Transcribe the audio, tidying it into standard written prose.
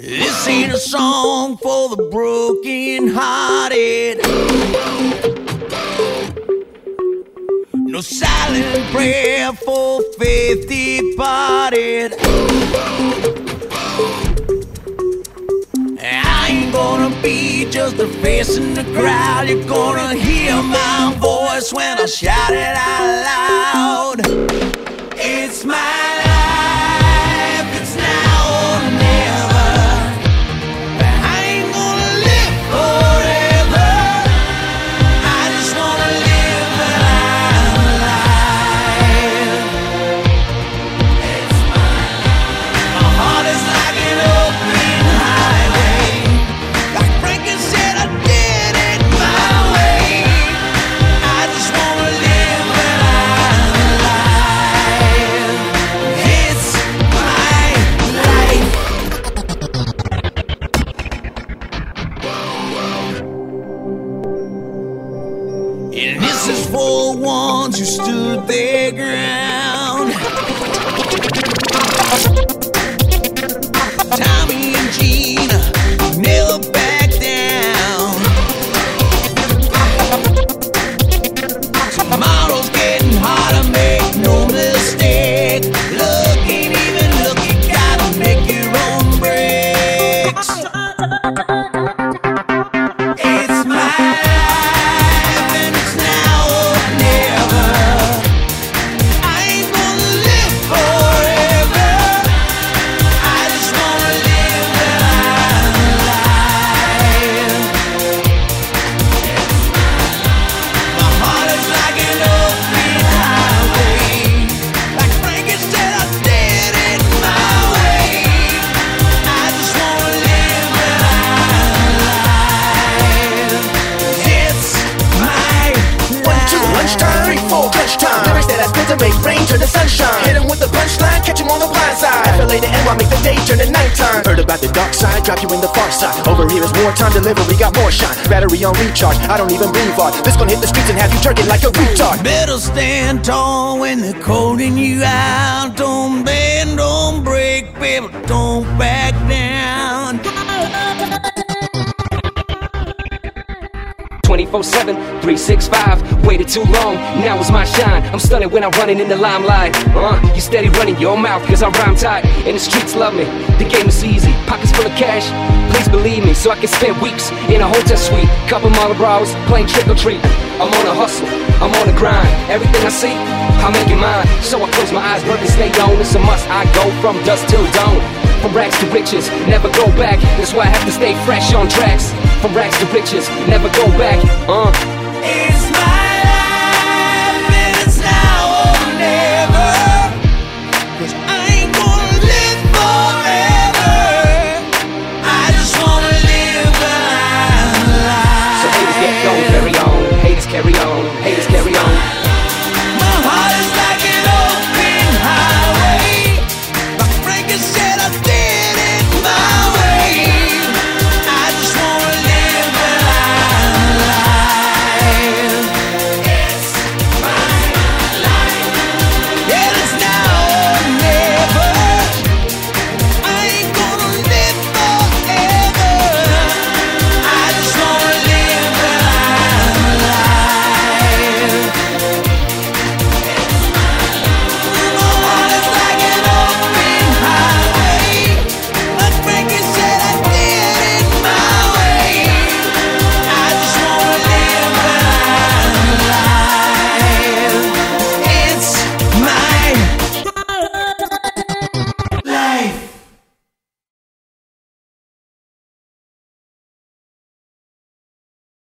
This ain't a song for the broken hearted. No silent prayer for faith departed. I ain't gonna be just a face in the crowd. You're gonna hear my voice when I shout it out loud. It's my life, it's now or never. I ain't gonna live forever. I just wanna live that I'm alive. It's my life. My heart is like an open highway. Like Franklin said, I did it my way. I just wanna live that I'm alive. It's my life. And this is for ones who stood their ground. Tommy and Gina never back down. Tomorrow's getting harder, make no mistake. Look ain't even look, you gotta make your own breaks. It's my life and it's now or never. I ain't gonna live forever. I just wanna live that I'm alive. My heart is like an open highway. Like Frankie said, I did it my way. I just wanna live that I'm alive. It's my One, two, life. lunchtime, 3, 4, clutch time. Lyrics that I spit to make rain turn to sunshine. Hit 'em with the punchline, catch 'em on the blind side. FLA to NY, make the day turn to nighttime. Heard about the dark side, drop you in the far side. Over here is wartime delivery, got more shine. Battery on recharge, I don't even breathe hard. This gon' hit the streets and have you jerking like a retard. Better stand tall when they're calling you out. Don't bend, don't break, baby, don't back down. 24/7, 365, waited too long, now it's my shine. I'm stunning when I'm running in the limelight. You steady running your mouth, cause I rhyme tight. And the streets love me, the game is easy. Pockets full of cash, please believe me. So I can spend weeks in a hotel suite. Couple Marlboros, playing trick or treat. I'm on a hustle, I'm on the grind. Everything I see, I make it mine. So I close my eyes, work and stay on. It's a must, I go from dusk till dawn. From rags to riches, never go back. That's why I have to stay fresh on tracks. From rags to riches, never go back.